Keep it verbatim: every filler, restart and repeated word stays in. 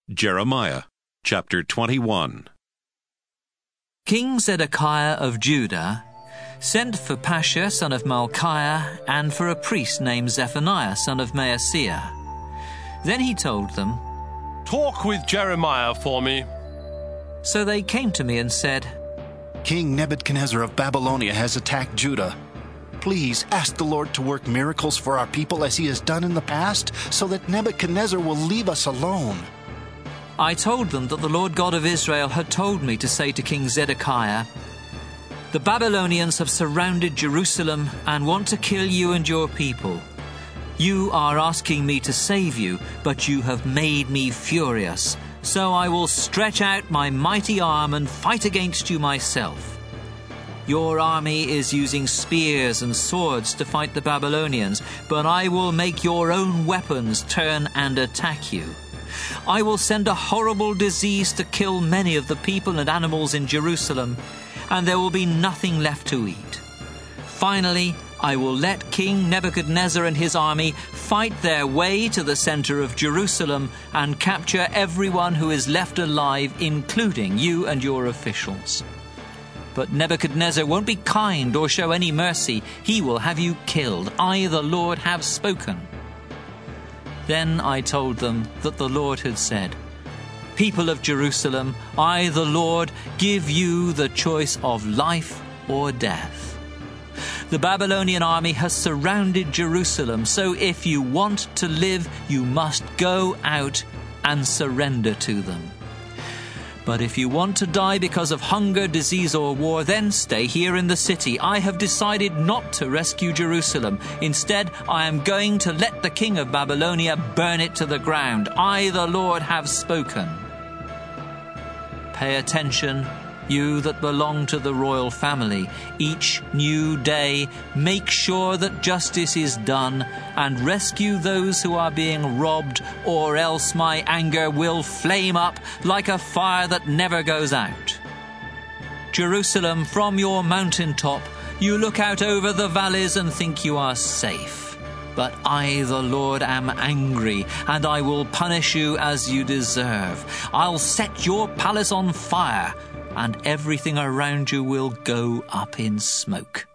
Jeremiah chapter twenty-one. King Zedekiah of Judah sent for Pashur son of Malchiah and for a priest named Zephaniah son of Maaseiah. Then he told them, "Talk with Jeremiah for me." So they came to me and said, "King Nebuchadnezzar of Babylonia has attacked Judah. Please ask the Lord to work miracles for our people as he has done in the past, so that Nebuchadnezzar will leave us alone." I told them that the Lord God of Israel had told me to say to King Zedekiah, "The Babylonians have surrounded Jerusalem and want to kill you and your people. You are asking me to save you, but you have made me furious. So I will stretch out my mighty arm and fight against you myself. Your army is using spears and swords to fight the Babylonians, but I will make your own weapons turn and attack you. I will send a horrible disease to kill many of the people and animals in Jerusalem, and there will be nothing left to eat. Finally, I will let King Nebuchadnezzar and his army fight their way to the center of Jerusalem and capture everyone who is left alive, including you and your officials. But Nebuchadnezzar won't be kind or show any mercy. He will have you killed. I, the Lord, have spoken." Then I told them that the Lord had said, "People of Jerusalem, I, the Lord, give you the choice of life or death. The Babylonian army has surrounded Jerusalem, so if you want to live, you must go out and surrender to them. But if you want to die because of hunger, disease, or war, then stay here in the city. I have decided not to rescue Jerusalem. Instead, I am going to let the king of Babylonia burn it to the ground. I, the Lord, have spoken. Pay attention, you that belong to the royal family. Each new day, make sure that justice is done and rescue those who are being robbed, or else my anger will flame up like a fire that never goes out. Jerusalem, from your mountaintop, you look out over the valleys and think you are safe. But I, the Lord, am angry, and I will punish you as you deserve. I'll set your palace on fire, and everything around you will go up in smoke."